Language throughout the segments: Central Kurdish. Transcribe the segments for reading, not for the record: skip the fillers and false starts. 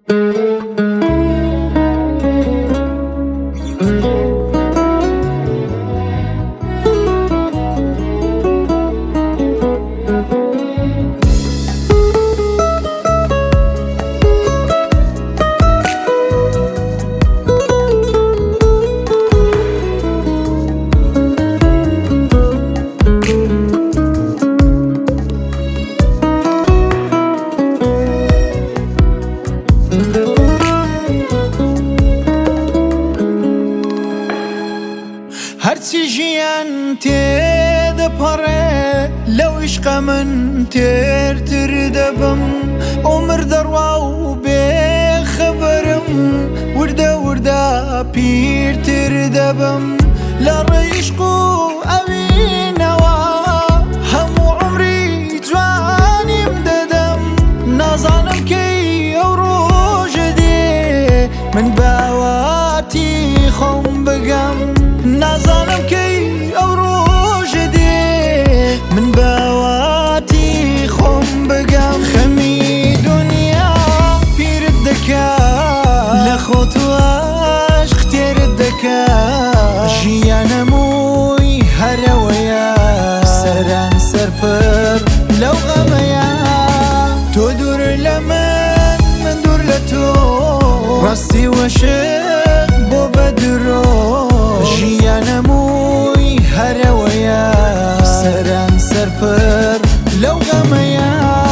هەرچی ژیان تێدەپەڕێ لەو عیشقە من تێرتر دەبم عومر دەڕوا و بێخەبەرم وردە وردە پیرتر دەبم لە ڕێی عیشق و ئەوینەوە هەموو عومری جوانیم دەدەم نازانم کەی ئەو ڕۆژە دێ من باواتی خۆم بگەم نازانم کەی ئەو ڕۆژە دێ من باواتی خۆم بگەم خەمی دونیا پیرت دەکا لە خۆت و عاشق تێرت دەکا ژیانەمووی هەرەوەیە سەران سەرپڕ لەو غەمەیە تۆ دوور لە من دوور لە تۆ ڕاستی وەشق بۆ بەدرۆ ژیانەمووی هەرەوەیە سەران سەرپڕ لەو غەمەیە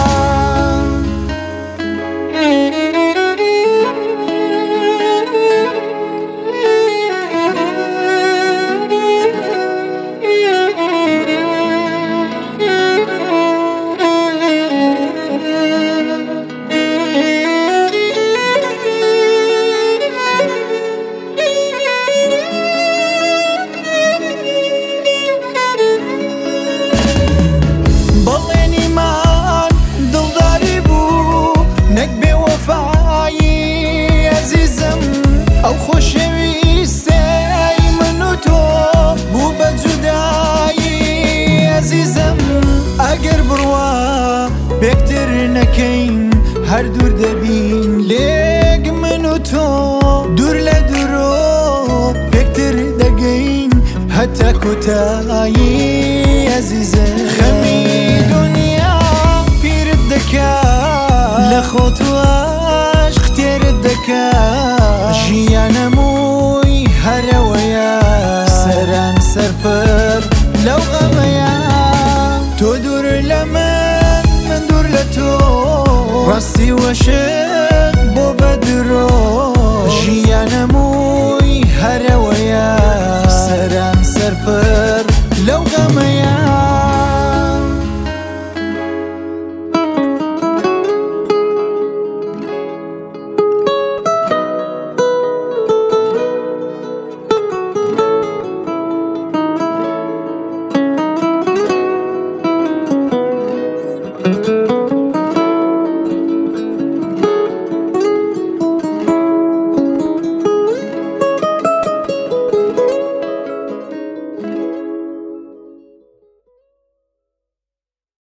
ئەو خۆشەویستەی من و تۆ بوو بە جودایی ئەزیزم ئەگەر بڕوا بێکتر نەکەین هەر دوور دەبین لێک من و تۆ دوور لە درۆ بێکتر دەگەین هەتا کۆتایی ئەزیزم خەمی دونیا پیرت دەکا لە خۆت و عاشق تێرت دەکا ژیانەمووی هەرەوەیە سەران سەرپڕ لەو غەمەیە تۆ دوور لە من دوور لە تۆ ڕاستی وەشق